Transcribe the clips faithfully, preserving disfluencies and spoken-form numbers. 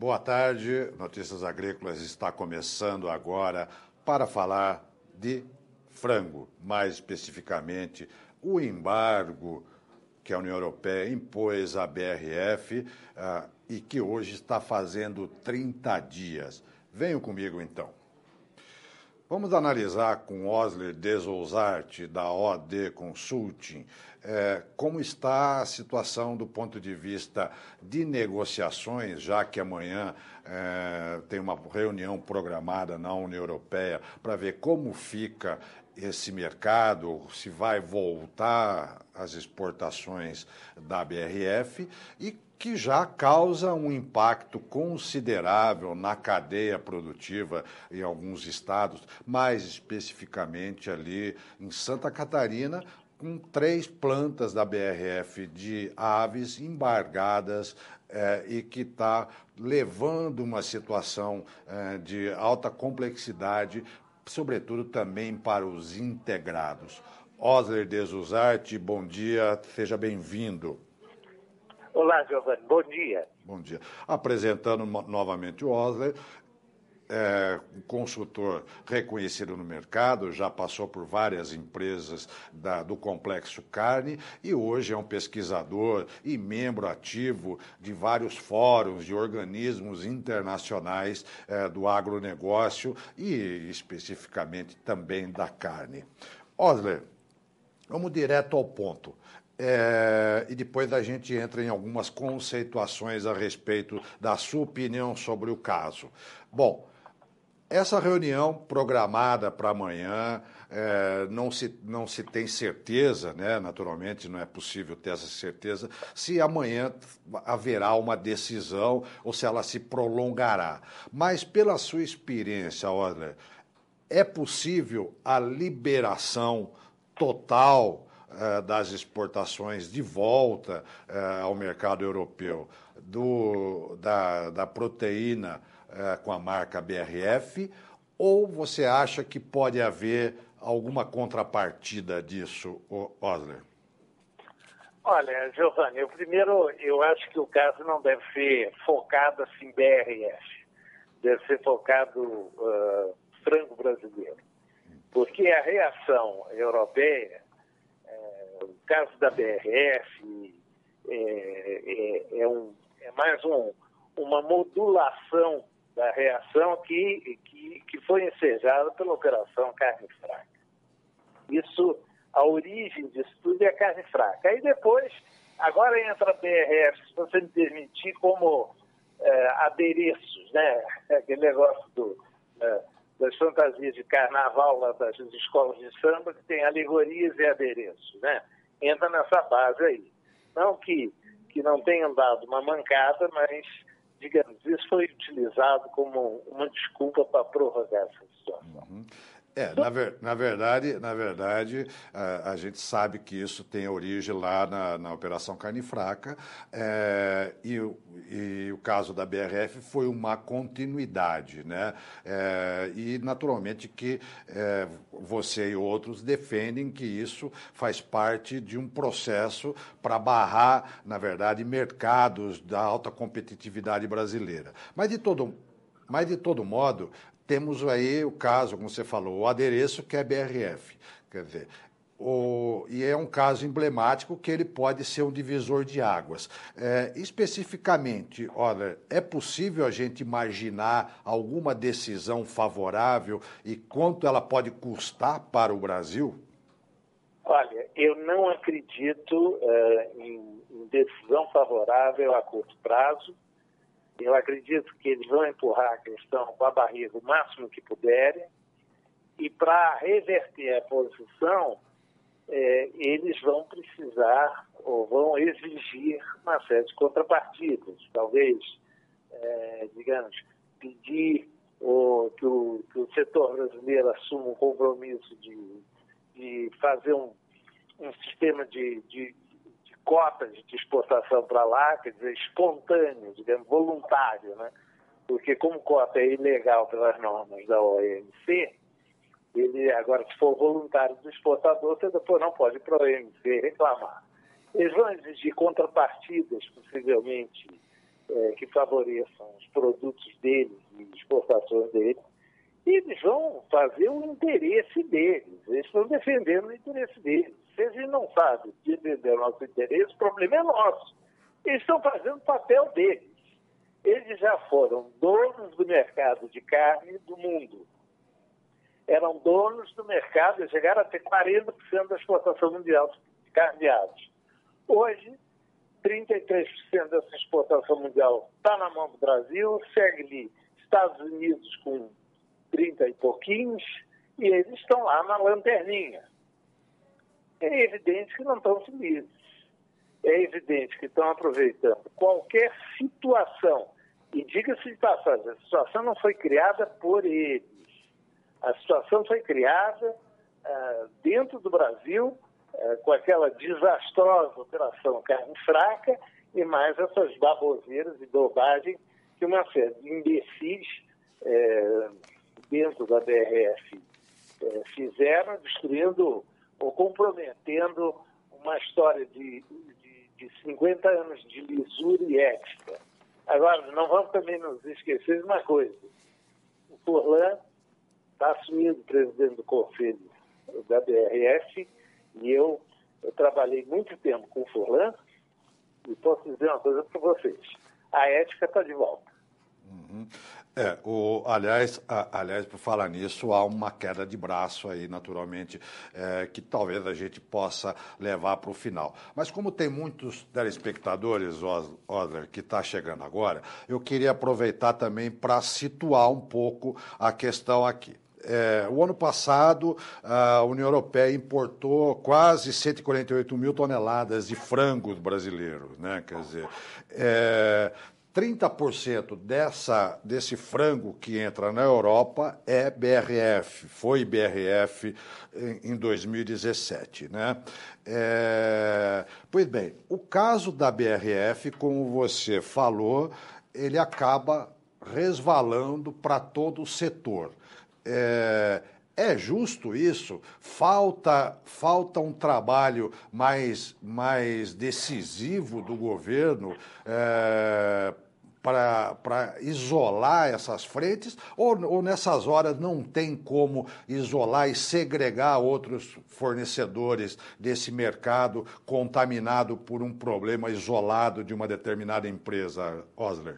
Boa tarde, Notícias Agrícolas está começando agora para falar de frango, mais especificamente o embargo que a União Europeia impôs à B R F uh, e que hoje está fazendo trinta dias. Venham comigo então. Vamos analisar com Osler Desouzart, da O D Consulting, eh, como está a situação do ponto de vista de negociações, já que amanhã eh, tem uma reunião programada na União Europeia para ver como fica esse mercado, se vai voltar as exportações da B R F e que já causa um impacto considerável na cadeia produtiva em alguns estados, mais especificamente ali em Santa Catarina, com três plantas da B R F de aves embargadas eh, e que está levando uma situação eh, de alta complexidade, sobretudo também para os integrados. Osler Desouzart, bom dia, seja bem-vindo. Olá, Giovanni, bom dia. Bom dia. Apresentando novamente o Osler, é, um consultor reconhecido no mercado, já passou por várias empresas da, do Complexo Carne e hoje é um pesquisador e membro ativo de vários fóruns de organismos internacionais é, do agronegócio e especificamente também da carne. Osler, vamos direto ao ponto. É, e depois a gente entra em algumas conceituações a respeito da sua opinião sobre o caso. Bom, essa reunião programada para amanhã, é, não, se, não se tem certeza, né? Naturalmente não é possível ter essa certeza, se amanhã haverá uma decisão ou se ela se prolongará. Mas pela sua experiência, Osler, é possível a liberação total das exportações de volta uh, ao mercado europeu do, da, da proteína uh, com a marca B R F, ou você acha que pode haver alguma contrapartida disso, Osler? Olha, Giovanni, eu primeiro eu acho que o caso não deve ser focado assim B R F, deve ser focado uh, frango brasileiro, porque a reação europeia, o caso da B R F é, é, é, um, é mais um, uma modulação da reação que, que, que foi ensejada pela Operação Carne Fraca. Isso, a origem disso tudo é a carne fraca. Aí depois, agora entra a B R F, se você me permitir, como é, adereços, né? Aquele negócio do... É, das fantasias de carnaval lá das escolas de samba, que tem alegorias e adereços, né? Entra nessa base aí. Não que, que não tenham dado uma mancada, mas, digamos, isso foi utilizado como uma desculpa para prorrogar essa situação. Uhum. É, na, ver, na verdade, na verdade a, a gente sabe que isso tem origem lá na, na Operação Carne Fraca é, e, e o caso da B R F foi uma continuidade, né? É, e naturalmente que é, você e outros defendem que isso faz parte de um processo para barrar, na verdade, mercados da alta competitividade brasileira. Mas de todo, mas de todo modo, temos aí o caso, como você falou, o adereço que é B R F. Quer dizer, o, e é um caso emblemático que ele pode ser um divisor de águas. É, especificamente, olha, é possível a gente imaginar alguma decisão favorável e quanto ela pode custar para o Brasil? Olha, eu não acredito uh, em, em decisão favorável a curto prazo. Eu acredito que eles vão empurrar a questão com a barriga o máximo que puderem e para reverter a posição, eh, eles vão precisar ou vão exigir uma série de contrapartidas. Talvez, eh, digamos, pedir ou, que, o, que o setor brasileiro assuma um compromisso de, de fazer um, um sistema de... de cotas de exportação para lá, quer dizer, espontâneo, digamos, voluntário, né? Porque como cota é ilegal pelas normas da O M C, ele agora, se for voluntário do exportador, você depois não pode ir para a O M C reclamar. Eles vão exigir contrapartidas, possivelmente, é, que favoreçam os produtos deles e exportações deles, e eles vão fazer o interesse deles, eles estão defendendo o interesse deles. Se eles não fazem defender o nosso interesse, o problema é nosso. Eles estão fazendo o papel deles. Eles já foram donos do mercado de carne do mundo. Eram donos do mercado e chegaram a ter quarenta por cento da exportação mundial de carne de aves. Hoje, trinta e três por cento dessa exportação mundial está na mão do Brasil, segue-lhe Estados Unidos com trinta e pouquinhos, e eles estão lá na lanterninha. É evidente que não estão felizes. É evidente que estão aproveitando qualquer situação. E diga-se de passagem, a situação não foi criada por eles. A situação foi criada uh, dentro do Brasil, uh, com aquela desastrosa operação carne fraca e mais essas baboseiras e bobagens que uma série de imbecis uh, dentro da B R F uh, fizeram, destruindo ou comprometendo uma história de, de, de cinquenta anos de lisura e ética. Agora, não vamos também nos esquecer de uma coisa. O Furlan está assumindo o presidente do Conselho da B R F e eu, eu trabalhei muito tempo com o Furlan e posso dizer uma coisa para vocês. A ética está de volta. Uhum. É, o, aliás, a, aliás, por falar nisso, há uma queda de braço aí, naturalmente, é, que talvez a gente possa levar para o final. Mas como tem muitos telespectadores, Osler, que está chegando agora, eu queria aproveitar também para situar um pouco a questão aqui. É, o ano passado, a União Europeia importou quase cento e quarenta e oito mil toneladas de frangos brasileiros, né? Quer dizer, é, trinta por cento dessa, desse frango que entra na Europa é B R F, foi B R F em, em dois mil e dezessete. Né? É, pois bem, o caso da B R F, como você falou, ele acaba resvalando para todo o setor. É, é justo isso? Falta, falta um trabalho mais, mais decisivo do governo é, para isolar essas frentes? Ou, ou nessas horas não tem como isolar e segregar outros fornecedores desse mercado contaminado por um problema isolado de uma determinada empresa, Osler?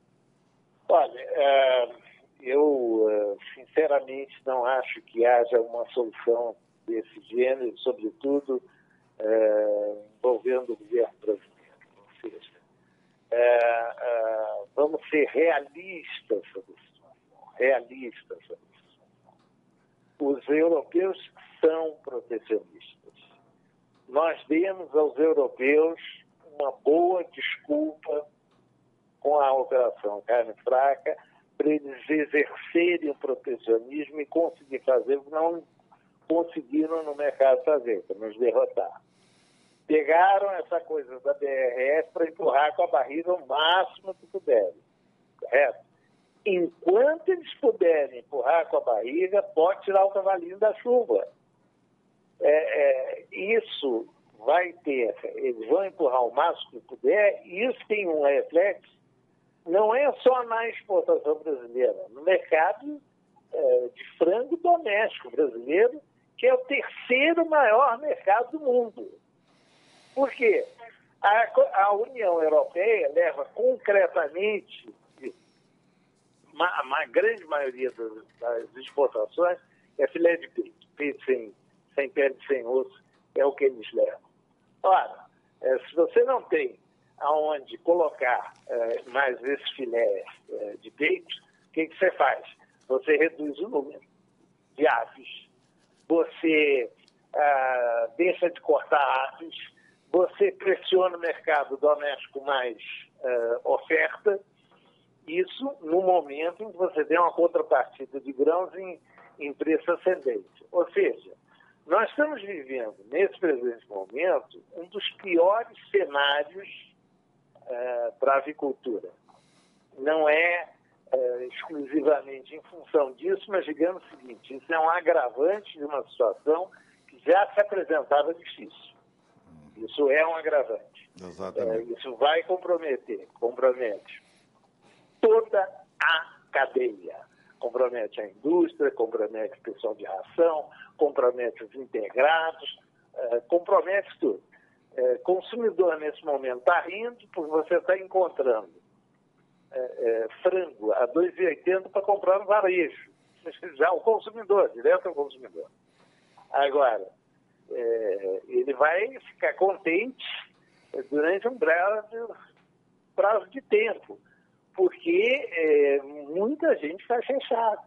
Olha, é... Eu, sinceramente, não acho que haja uma solução desse gênero, sobretudo é, envolvendo o governo brasileiro. Ou seja, é, é, vamos ser realistas sobre a situação. Realistas sobre a situação. Os europeus são protecionistas. Nós demos aos europeus uma boa desculpa com a operação carne fraca, para eles exercerem o protecionismo e conseguir fazer o que não conseguiram no mercado fazer, para nos derrotar. Pegaram essa coisa da B R F para empurrar com a barriga o máximo que puderem, correto? Enquanto eles puderem empurrar com a barriga, pode tirar o cavalinho da chuva. É, é, isso vai ter, eles vão empurrar o máximo que puder, e isso tem um reflexo. Não é só na exportação brasileira, no mercado é, de frango doméstico brasileiro, que é o terceiro maior mercado do mundo. Por quê? A, a União Europeia leva concretamente, uma, uma grande maioria das, das exportações é filé de peito, peito sem, sem pele, sem osso, é o que eles levam. Ora, é, se você não tem aonde colocar eh, mais esse filé eh, de peito, o que, que você faz? Você reduz o número de aves, você ah, deixa de cortar aves, você pressiona o mercado doméstico mais ah, oferta, isso no momento em que você tem uma contrapartida de grãos em, em preço ascendente. Ou seja, nós estamos vivendo, nesse presente momento, um dos piores cenários Uh, para a avicultura. Não é uh, exclusivamente em função disso, mas digamos o seguinte, isso é um agravante de uma situação que já se apresentava difícil. Isso é um agravante. Exatamente. É, isso vai comprometer, compromete toda a cadeia. Compromete a indústria, compromete o pessoal de ração, compromete os integrados, é, compromete tudo. É, consumidor, nesse momento, está rindo porque você está encontrando é, é, frango a dois reais e oitenta centavos para comprar no varejo. Já o consumidor, direto ao consumidor. Agora, é, ele vai ficar contente durante um breve prazo de tempo, porque é, muita gente está fechada.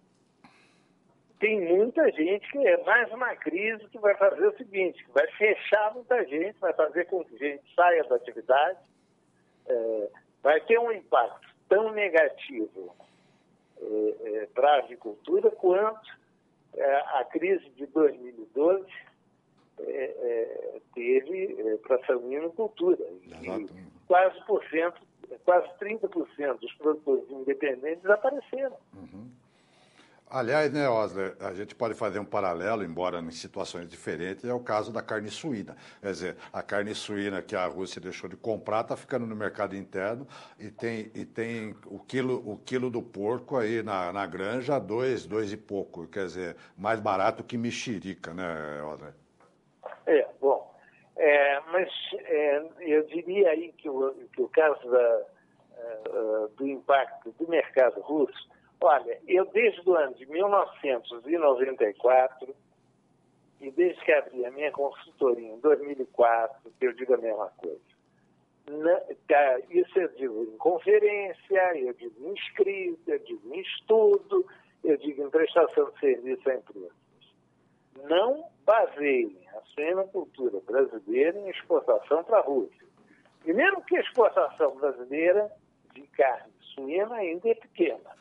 Tem muita gente que é mais uma crise que vai fazer o seguinte, que vai fechar muita gente, vai fazer com que a gente saia da atividade, é, vai ter um impacto tão negativo é, é, para a agricultura quanto é, a crise de dois mil e doze é, é, teve é, para a suinocultura. Quase, por cento, quase trinta por cento dos produtores independentes desapareceram. Uhum. Aliás, né, Osler, a gente pode fazer um paralelo, embora em situações diferentes, é o caso da carne suína. Quer dizer, a carne suína que a Rússia deixou de comprar está ficando no mercado interno e tem, e tem o, quilo, o quilo do porco aí na, na granja a dois, dois e pouco. Quer dizer, mais barato que mexerica, né, Osler? É, bom, é, mas é, eu diria aí que o, que o caso da, uh, do impacto do mercado russo. Olha, eu desde o ano de mil novecentos e noventa e quatro, e desde que abri a minha consultoria em dois mil e quatro, eu digo a mesma coisa. Na, tá, isso eu digo em conferência, eu digo em escrita, eu digo em estudo, eu digo em prestação de serviço a empresas. Não baseiem a suinocultura brasileira em exportação para a Rússia. Primeiro que a exportação brasileira de carne suína ainda é pequena.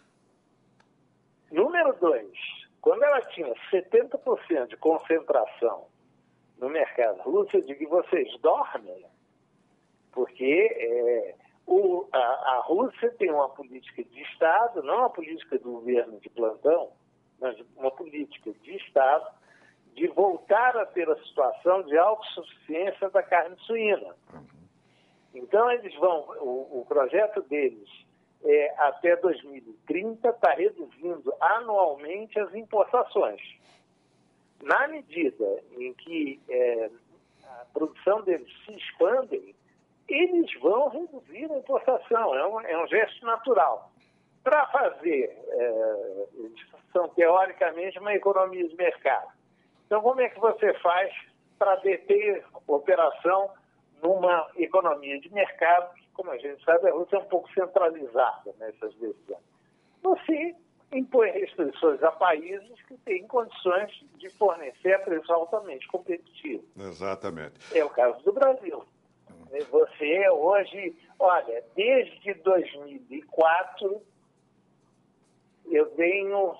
Número dois, quando ela tinha setenta por cento de concentração no mercado russo, eu digo que vocês dormem, porque é, o, a, a Rússia tem uma política de Estado, não uma política do governo de plantão, mas uma política de Estado de voltar a ter a situação de autossuficiência da carne suína. Então, eles vão, o, o projeto deles É, até dois mil e trinta está reduzindo anualmente as importações. Na medida em que é, a produção deles se expande, eles vão reduzir a importação. É um, é um gesto natural. Para fazer, é, eles são teoricamente uma economia de mercado. Então, como é que você faz para deter operação numa economia de mercado? Como a gente sabe, a Rússia é um pouco centralizada nessas decisões. Você impõe restrições a países que têm condições de fornecer a preço altamente competitivo. Exatamente. É o caso do Brasil. Você hoje, olha, desde dois mil e quatro, eu tenho,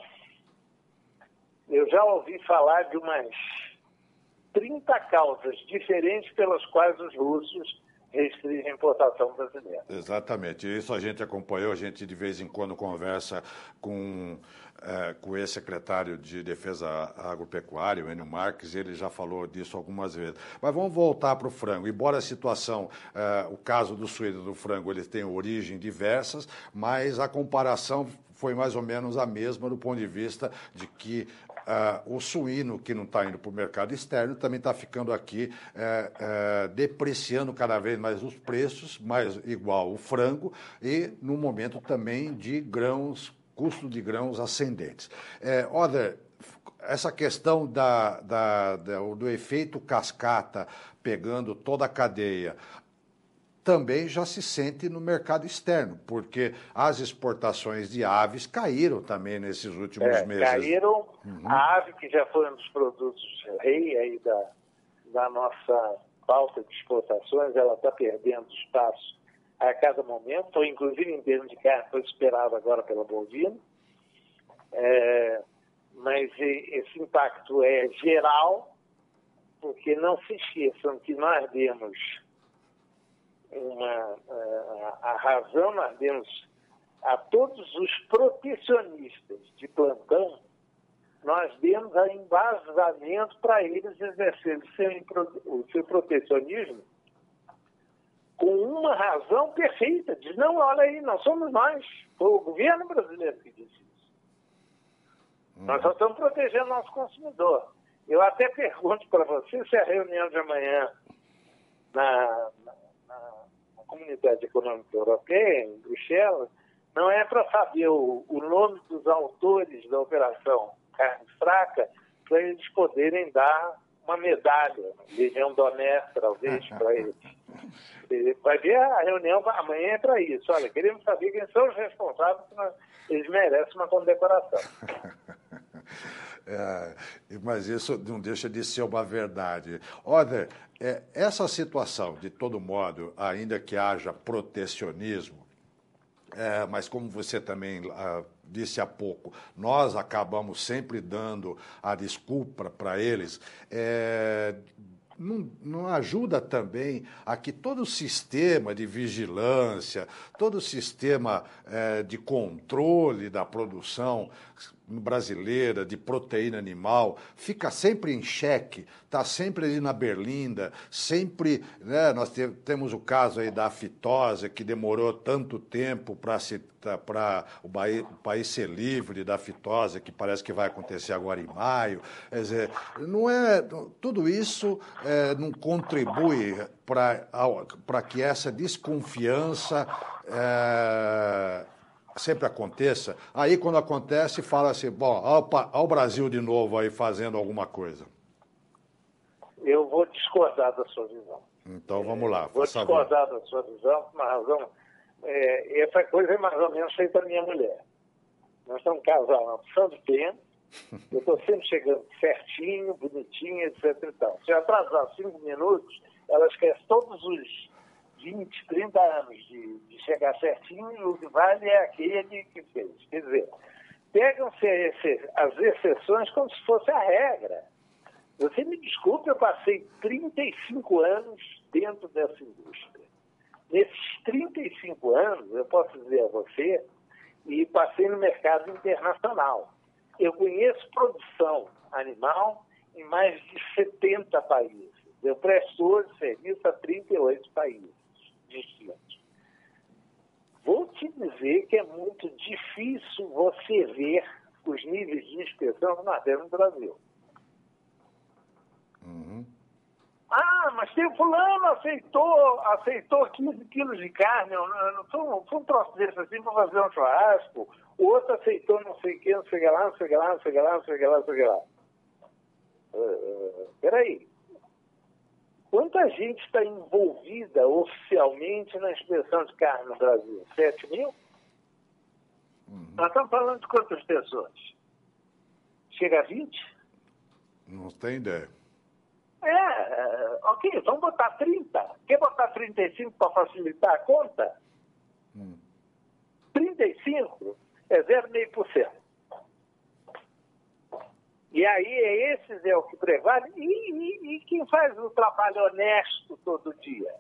eu já ouvi falar de umas trinta causas diferentes pelas quais os russos restringe a importação brasileira. Exatamente. Isso a gente acompanhou, a gente de vez em quando conversa com, é, com o ex-secretário de Defesa Agropecuária, o Enio Marques, ele já falou disso algumas vezes. Mas vamos voltar para o frango. Embora a situação, é, o caso do suíno e do frango, eles tenham origem diversas, mas a comparação foi mais ou menos a mesma do ponto de vista de que Uh, o suíno, que não está indo para o mercado externo, também está ficando aqui uh, uh, depreciando cada vez mais os preços, mais igual o frango, e no momento também de grãos, custo de grãos ascendentes. Uh, Oder, essa questão da, da, da, do efeito cascata pegando toda a cadeia, também já se sente no mercado externo, porque as exportações de aves caíram também nesses últimos é, meses. Caíram. Uhum. A ave, que já foi um dos produtos rei aí da, da nossa pauta de exportações, ela está perdendo espaço a cada momento, ou inclusive em termos de carne, foi superado agora pela bovina. É, mas esse impacto é geral, porque não se esqueçam que nós demos uma, a, a razão, nós demos a todos os protecionistas de plantão, nós nós demos a embasamento para eles exercerem o seu protecionismo com uma razão perfeita. Diz, não, olha aí, não somos nós. Foi o governo brasileiro que disse isso. Hum. Nós só estamos protegendo o nosso consumidor. Eu até pergunto para você se a reunião de amanhã na, na, na Comunidade Econômica Europeia, em Bruxelas, não é para saber o, o nome dos autores da Operação Carne Fraca, para eles poderem dar uma medalha, Legião d'Honneur, talvez, para eles. Vai ver, a reunião amanhã é para isso. Olha, queremos saber quem são os responsáveis, eles merecem uma condecoração. É, mas isso não deixa de ser uma verdade. Olha, é, essa situação, de todo modo, ainda que haja protecionismo, é, mas como você também ah, disse há pouco, nós acabamos sempre dando a desculpa para eles, é, não, não ajuda também a que todo o sistema de vigilância, todo o sistema é, de controle da produção brasileira de proteína animal fica sempre em xeque, está sempre ali na berlinda, sempre, né, nós te, temos o caso aí da aftosa, que demorou tanto tempo para para o, o país ser livre da aftosa, que parece que vai acontecer agora em maio. Quer dizer, não é, tudo isso é, não contribui para que essa desconfiança é, sempre aconteça. Aí, quando acontece, fala assim, bom, olha o Brasil de novo aí fazendo alguma coisa. Eu vou discordar da sua visão. Então, vamos lá. Vou discordar da sua visão por uma razão. É, essa coisa é mais ou menos feita a minha mulher. Nós estamos casados há uma opção de tempo, eu estou sempre chegando certinho, bonitinho, etcétera e tal. Se eu atrasar cinco minutos, ela esquece todos os vinte, trinta anos de, de chegar certinho, e o que vale é aquele que fez. Quer dizer, pegam-se as exceções como se fosse a regra. Você me desculpe, eu passei trinta e cinco anos dentro dessa indústria. Nesses trinta e cinco anos, eu posso dizer a você, e passei no mercado internacional. Eu conheço produção animal em mais de setenta países. Eu presto hoje serviço a trinta e oito países distintos. Vou te dizer que é muito difícil você ver os níveis de inspeção que nós temos no Brasil. Uhum. Ah, mas tem fulano aceitou, aceitou quinze quilos de carne, foi um, foi um troço desse assim para fazer um churrasco, o outro aceitou não sei o que, não sei o que lá, não sei o que lá, não sei o que lá, não sei o que lá, não sei o que lá. Uh, peraí. Quanta gente está envolvida oficialmente na inspeção de carne no Brasil? sete mil? Uhum. Nós estamos falando de quantas pessoas? Chega a vinte? Não tem ideia. É, ok, vamos botar trinta. Quer botar trinta e cinco para facilitar a conta? Hum. trinta e cinco é zero vírgula cinco por cento. E aí, esses é o que prevale. E, e, e quem faz o trabalho honesto todo dia?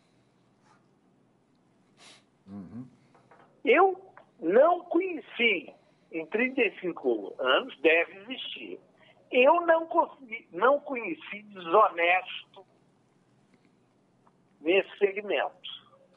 Uhum. Eu não conheci, em trinta e cinco anos, deve existir. Eu não, consegui, não conheci desonesto nesse segmento.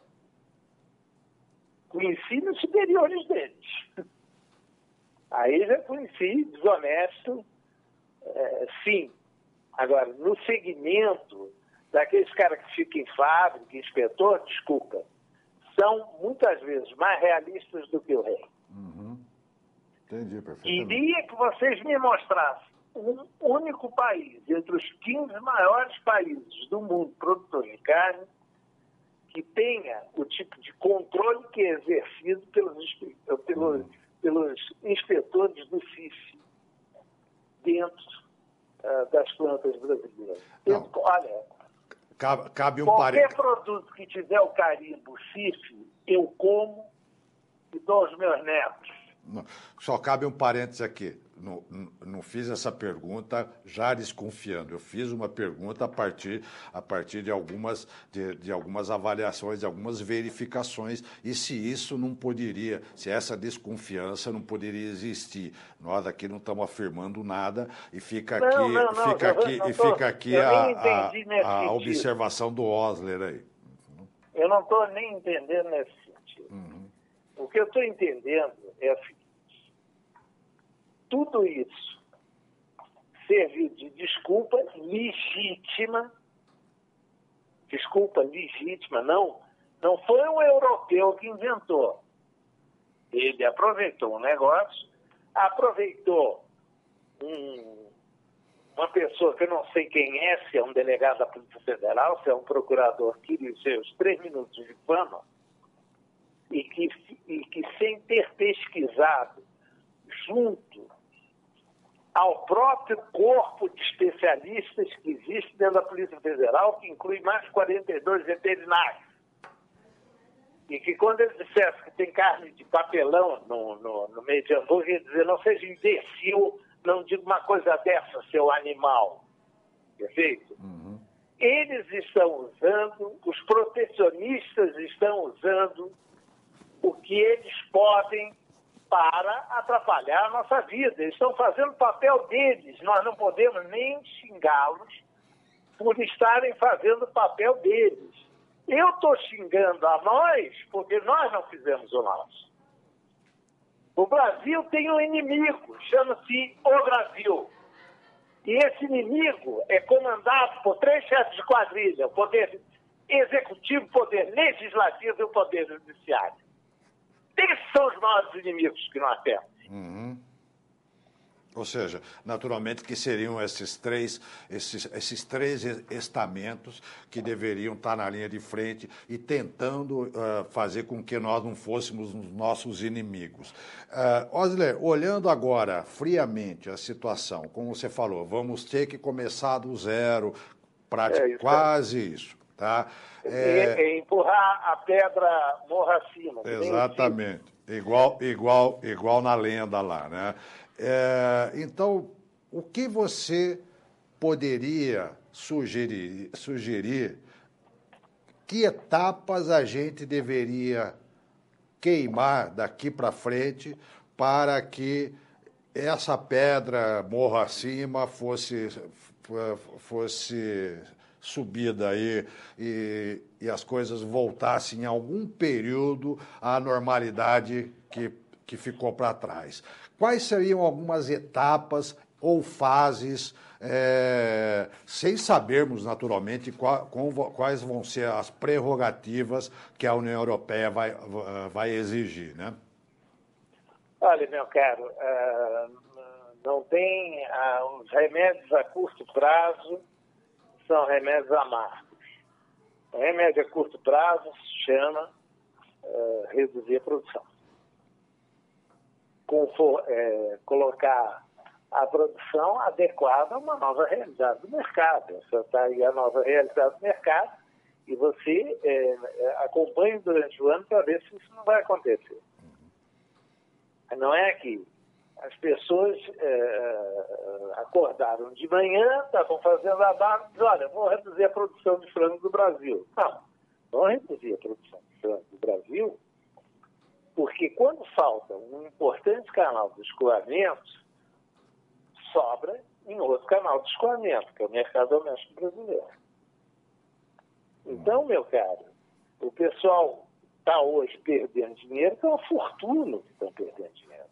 Conheci nos superiores deles. Aí já conheci desonesto, é, sim. Agora, no segmento daqueles caras que ficam em fábrica, inspetor, desculpa, são muitas vezes mais realistas do que o rei. Uhum. Entendi perfeitamente. Queria que vocês me mostrassem um único país, entre os quinze maiores países do mundo produtores de carne, que tenha o tipo de controle que é exercido pelos, pelos, uhum. pelos inspetores do C I F dentro uh, das plantas brasileiras. Dentro, olha, cabe, cabe um qualquer pare... produto que tiver o carimbo C I F, eu como e dou aos meus netos. Só cabe um parênteses aqui. não, não fiz essa pergunta já desconfiando. Eu fiz uma pergunta a partir, a partir de, algumas, de, de algumas avaliações, de algumas verificações, e se isso não poderia, se essa desconfiança não poderia existir. Nós aqui não estamos afirmando nada e fica aqui, não, não, não, fica aqui, não e tô, fica aqui eu a, nem entendi nesse a, a sentido. observação do Osler aí. Eu não estou nem entendendo nesse sentido. Uhum. O que eu estou entendendo é o seguinte: tudo isso serviu de desculpa legítima, desculpa legítima, não, não foi um europeu que inventou. Ele aproveitou um negócio, aproveitou um, uma pessoa que eu não sei quem é, se é um delegado da Polícia Federal, se é um procurador que lhe seus três minutos de fama, e que, e que sem ter pesquisado junto ao próprio corpo de especialistas que existe dentro da Polícia Federal, que inclui mais de quarenta e dois veterinários. E que quando ele dissesse que tem carne de papelão no, no, no meio de hambúrguer, ele dizer, não seja imbecil, não diga uma coisa dessa, seu animal. Perfeito? Uhum. Eles estão usando, os protecionistas estão usando o que eles podem para atrapalhar a nossa vida. Eles estão fazendo o papel deles. Nós não podemos nem xingá-los por estarem fazendo o papel deles. Eu estou xingando a nós porque nós não fizemos o nosso. O Brasil tem um inimigo, chama-se o Brasil. E esse inimigo é comandado por três chefes de quadrilha, o poder executivo, o poder legislativo e o poder judiciário. Esses são os maiores inimigos que nós temos. Uhum. Ou seja, naturalmente que seriam esses três, esses, esses três estamentos que deveriam estar na linha de frente e tentando uh, fazer com que nós não fôssemos os nossos inimigos. Uh, Osler, olhando agora friamente a situação, como você falou, vamos ter que começar do zero, prática, é isso, quase é. isso. Tá? É... É empurrar a pedra morra acima. Exatamente. Igual, igual, igual na lenda lá, né? É, então, o que você poderia sugerir, sugerir? Que etapas a gente deveria queimar daqui para frente para que essa pedra morra acima fosse, fosse subida aí e, e as coisas voltassem em algum período à normalidade que, que ficou para trás? Quais seriam algumas etapas ou fases, é, sem sabermos, naturalmente, qual, quais vão ser as prerrogativas que a União Europeia vai, vai exigir, né? Olha, meu caro, uh, não tem uh, os remédios a curto prazo são remédios amargos. O remédio a curto prazo se chama uh, reduzir a produção. For, é, colocar a produção adequada a uma nova realidade do mercado. Você está aí a nova realidade do mercado e você é, acompanha durante o ano para ver se isso não vai acontecer. Não é que as pessoas é, acordaram de manhã, estavam fazendo a barra e olha, vou reduzir a produção de frango do Brasil. Não, não reduzir a produção de frango do Brasil, porque quando falta um importante canal de escoamento, sobra em outro canal de escoamento, que é o mercado doméstico brasileiro. Então, meu caro, o pessoal está hoje perdendo dinheiro, que é uma fortuna que estão perdendo dinheiro.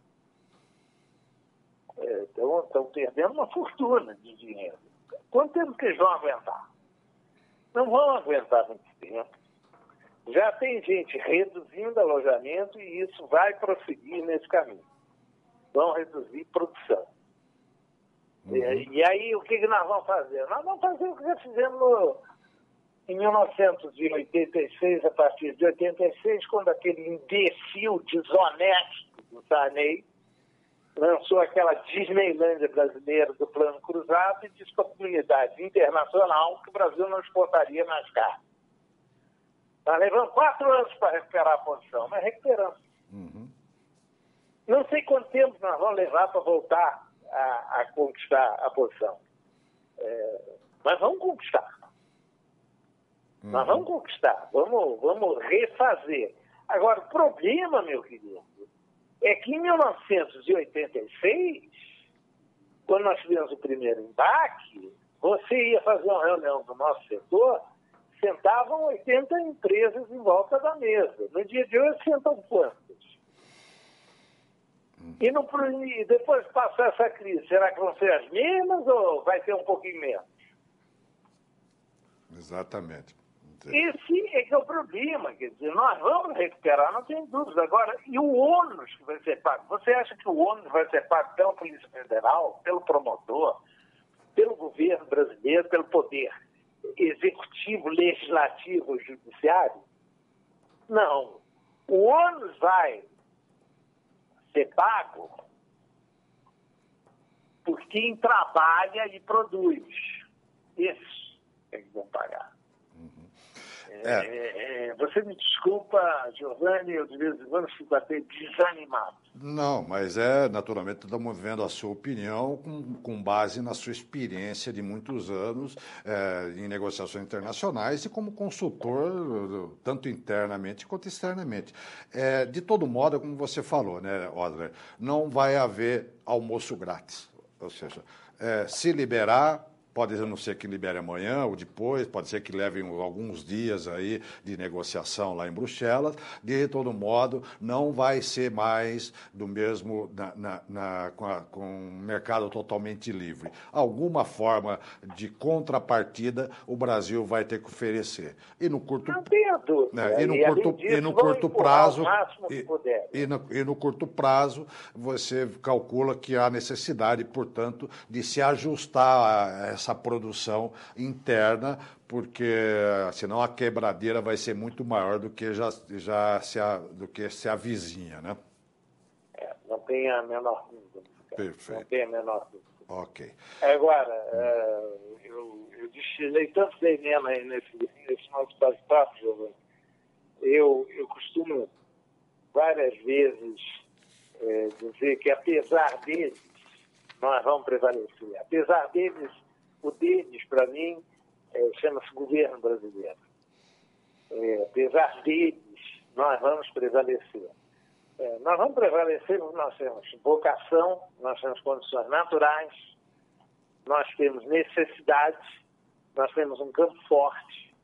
É, então, estão perdendo uma fortuna de dinheiro. Quanto tempo que eles vão aguentar? Não vão aguentar muito tempo. Já tem gente reduzindo alojamento e isso vai prosseguir nesse caminho. Vão reduzir produção. Uhum. E, e aí, o que, que nós vamos fazer? Nós vamos fazer o que já fizemos no, em mil novecentos e oitenta e seis, a partir de oitenta e seis, quando aquele imbecil desonesto do Sarney lançou aquela Disneylândia brasileira do Plano Cruzado e disse para a comunidade internacional que o Brasil não exportaria mais carne. Nós levamos quatro anos para recuperar a posição, mas recuperamos. Uhum. Não sei quanto tempo nós vamos levar para voltar a, a conquistar a posição. É, mas vamos conquistar. Uhum. Nós vamos conquistar. Vamos, vamos refazer. Agora, o problema, meu querido, é que em mil novecentos e oitenta e seis, quando nós tivemos o primeiro embarque, você ia fazer uma reunião do nosso setor, sentavam oitenta empresas em volta da mesa. No dia de hoje, sentam quantas? E, no, e depois de passar essa crise, será que vão ser as mesmas ou vai ter um pouquinho menos? Exatamente. Esse é que é o problema. Quer dizer, nós vamos recuperar, não tem dúvida. Agora, e o ônus que vai ser pago? Você acha que o ônus vai ser pago pela Polícia Federal, pelo promotor, pelo governo brasileiro, pelo poder executivo, legislativo, judiciário? Não. O ônus vai ser pago por quem trabalha e produz. Esses é que vão pagar. É. É, é, você me desculpa, Giovanni, eu de vez em quando fico até desanimado. Não, mas é, naturalmente, estamos vendo a sua opinião com, com base na sua experiência de muitos anos é, em negociações internacionais e como consultor, tanto internamente quanto externamente. É, de todo modo, como você falou, né, Odler, não vai haver almoço grátis. Ou seja, é, se liberar... Pode não ser que libere amanhã ou depois, pode ser que leve alguns dias aí de negociação lá em Bruxelas. De todo modo, não vai ser mais do mesmo na, na, na, com, a, com um mercado totalmente livre. Alguma forma de contrapartida o Brasil vai ter que oferecer. E no curto, não tenho dúvida. Né, e no e, curto, disso, e no curto prazo, e, e, no, e no curto prazo, você calcula que há necessidade, portanto, de se ajustar a essa produção interna, porque senão a quebradeira vai ser muito maior do que já, já se, a, do que se avizinha, né? É, não tem a menor dúvida. Perfeito. Não tem a menor dúvida. Ok. Agora, hum. uh, eu, eu destilei tanto veneno aí nesse, nesse nosso bate-papo, Giovanni. Eu, eu costumo várias vezes é, dizer que, apesar deles, nós vamos prevalecer. Apesar deles, o deles, para mim, é, chama-se governo brasileiro. É, apesar deles, nós vamos prevalecer. É, nós vamos prevalecer porque nós temos vocação, nós temos condições naturais, nós temos necessidades, nós temos um campo forte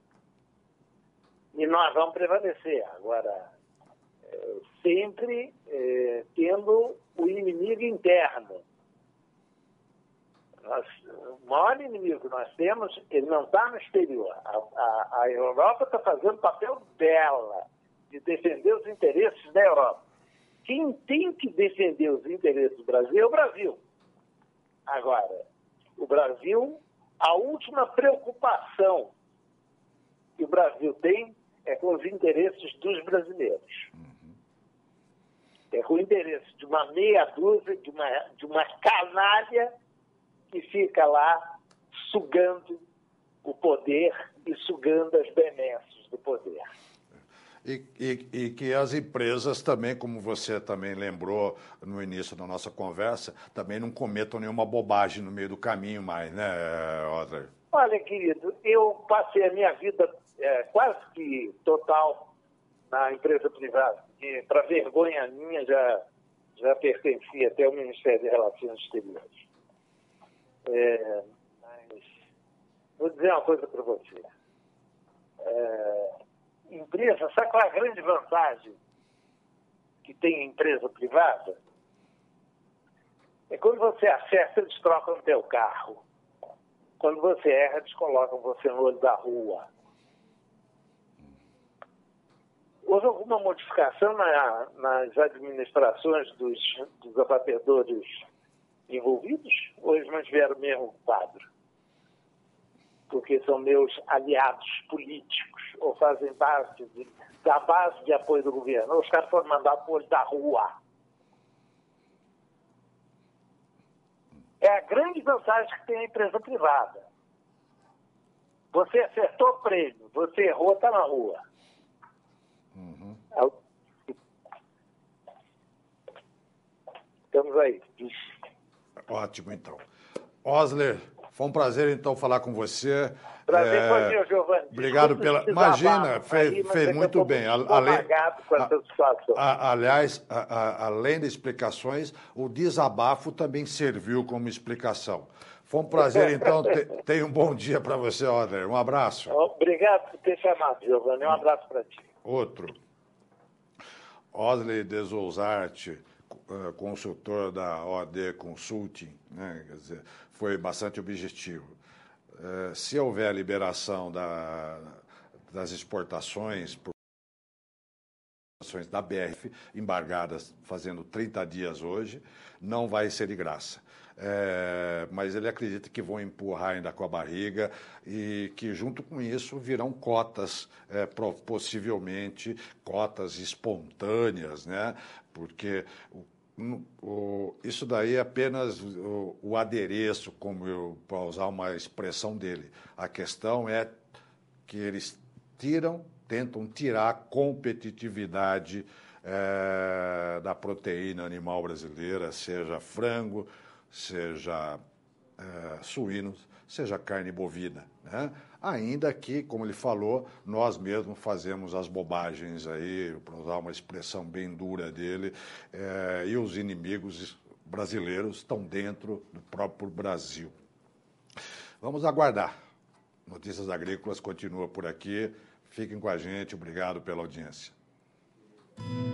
e nós vamos prevalecer. Agora, é, sempre é, tendo o inimigo interno. Nós, o maior inimigo que nós temos, ele não está no exterior. A, a, a Europa está fazendo o papel dela, de defender os interesses da Europa. Quem tem que defender os interesses do Brasil é o Brasil. Agora, o Brasil, a última preocupação que o Brasil tem é com os interesses dos brasileiros. Uhum. É com o interesse de uma meia dúzia, de uma, de uma canalha que fica lá sugando o poder e sugando as benesses do poder. E, e, e que as empresas também, como você também lembrou no início da nossa conversa, também não cometam nenhuma bobagem no meio do caminho mais, né, Odler? Olha, querido, eu passei a minha vida é, quase que total na empresa privada, que, para vergonha minha, já, já pertencia até ao Ministério de Relações Exteriores. É, mas vou dizer uma coisa para você. É, empresa, sabe qual é a grande vantagem que tem a empresa privada? É quando você acerta, eles trocam o teu carro. Quando você erra, eles colocam você no olho da rua. Houve alguma modificação na, nas administrações dos, dos abatedores envolvidos? Ou eles mantiveram o mesmo quadro? Porque são meus aliados políticos, ou fazem parte de, da base de apoio do governo. Ou os caras foram mandados para o olho da rua. É a grande vantagem que tem a empresa privada. Você acertou o prêmio, você errou, está na rua. Uhum. estamos aí. Ótimo, então. Osler, foi um prazer, então, falar com você. Prazer é... foi meu, Giovanni. Obrigado pela... Imagina, fez, aí, fez muito bem. Além, com essa situação. A, aliás, a, a, além das explicações, o desabafo também serviu como explicação. Foi um prazer, então. te, tenha um bom dia para você, Osler. Um abraço. Obrigado por ter chamado, Giovanni. Um abraço para ti. Outro. Osler de Zouzart, consultor da O D Consulting, né? Quer dizer, foi bastante objetivo. Se houver liberação da, das exportações por da B R F, embargadas fazendo trinta dias hoje, não vai ser de graça. É, mas ele acredita que vão empurrar ainda com a barriga e que, junto com isso, virão cotas, é, possivelmente cotas espontâneas, né? Porque o, o, isso daí é apenas o, o adereço, como eu para usar uma expressão dele. A questão é que eles tiram, tentam tirar a competitividade é, da proteína animal brasileira, seja frango, seja é, suínos, seja carne bovina, né? Ainda que, como ele falou, nós mesmos fazemos as bobagens aí, para usar uma expressão bem dura dele, é, e os inimigos brasileiros estão dentro do próprio Brasil. Vamos aguardar. Notícias Agrícolas continua por aqui. Fiquem com a gente. Obrigado pela audiência.